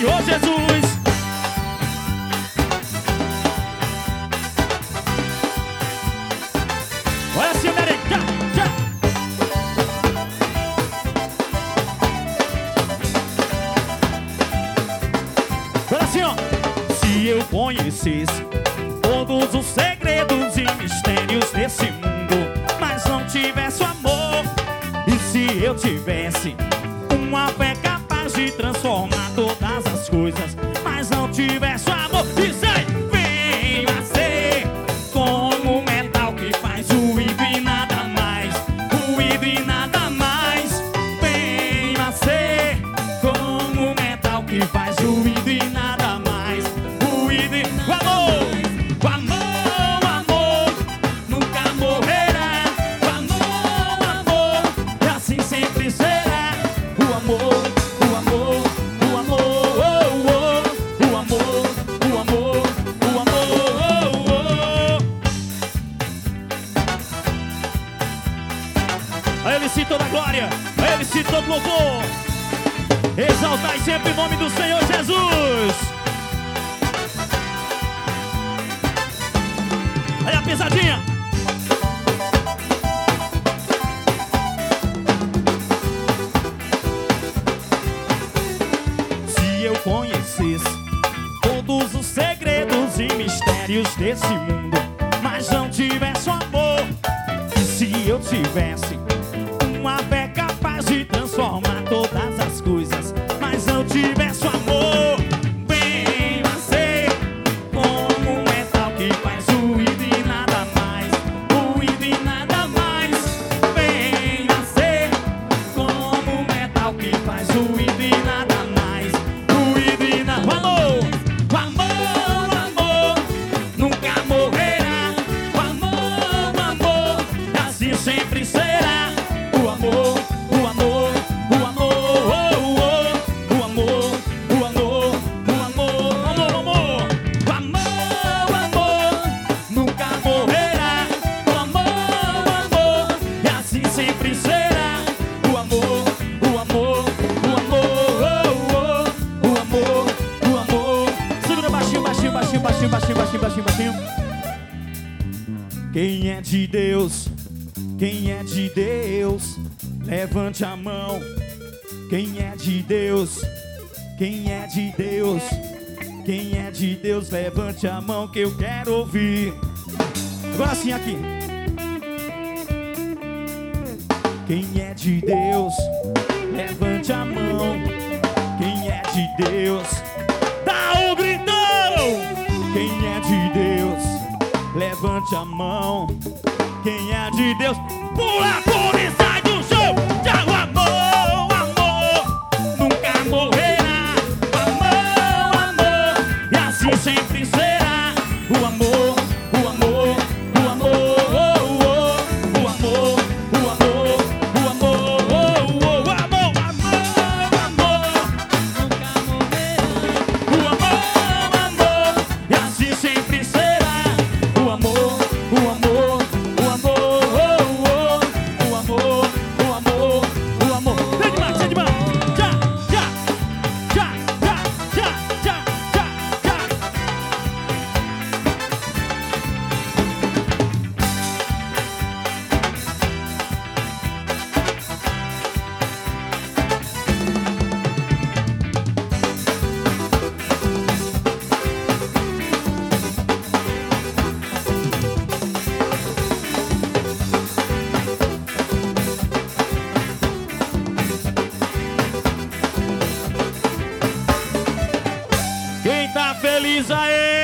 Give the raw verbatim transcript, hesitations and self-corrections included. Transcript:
Senhor Jesus. Olha assim, Mary, já, já. Olha assim, ó. Se eu conhecesse todos os segredos e mistérios desse mundo, mas não tivesse o amor, e se eu tivesse uma fé capaz de transformar todas as coisas, mas não tivesse o amor, diz aí, venho a ser como um metal que faz ruído e nada mais, ruído e nada mais. Venho a ser como um metal que faz ruído e nada mais, ruído e... O amor, o amor, o amor nunca morrerá. O amor, o amor, e assim sempre será. O amor, o amor, o amor, oh, oh. O amor, o amor, o amor, oh, oh. A Ele sim toda a glória, a Ele sim todo louvor. Exaltai sempre o nome do Senhor Jesus. Aí a pesadinha. Se eu conhecesse todos os segredos e mistérios desse mundo, mas não tivesse o amor, e se eu tivesse uma fé capaz de transformar todas as coisas, mas não tivesse o amor, venho a ser como um metal que faz ruído e nada mais, ruído e nada mais. Venho a ser como um metal que faz ruído e nada mais, ruído e nada. O amor, o amor, o amor nunca morrerá. O amor, o amor, assim sempre será. O amor, o amor, o amor, oh, oh. O amor, o amor, o amor, amor, amor. O amor, o amor nunca morrerá. O amor, o amor, e assim sempre será. O amor, o amor, o amor, oh, oh. O amor, o amor. Segura baixinho, baixinho, baixinho, baixinho, baixinho, baixinho, baixinho, baixinho. Quem é de Deus? Quem é de Deus? Levante a mão. Quem é de Deus? Quem é de Deus? Quem é de Deus? Levante a mão que eu quero ouvir. Agora sim aqui. Quem é de Deus? Levante a mão. Quem é de Deus? Dá um gritão! Quem é de Deus? Levante a mão. Quem é de Deus? Pula, pula e sai do chão. Já o amor, o amor nunca morrerá. O amor, o amor, e assim sempre será. O amor, o amor, o amor, oh, oh. O amor, o amor, o amor, oh, oh. O amor, o amor, o amor nunca morrerá. O amor, o amor, e assim sempre será. O amor, o amor, o amor, oh, oh. O amor, o amor, o amor. Vem demais, vem demais. Já, já, já, já, já, já, já, já. Quem tá feliz aí?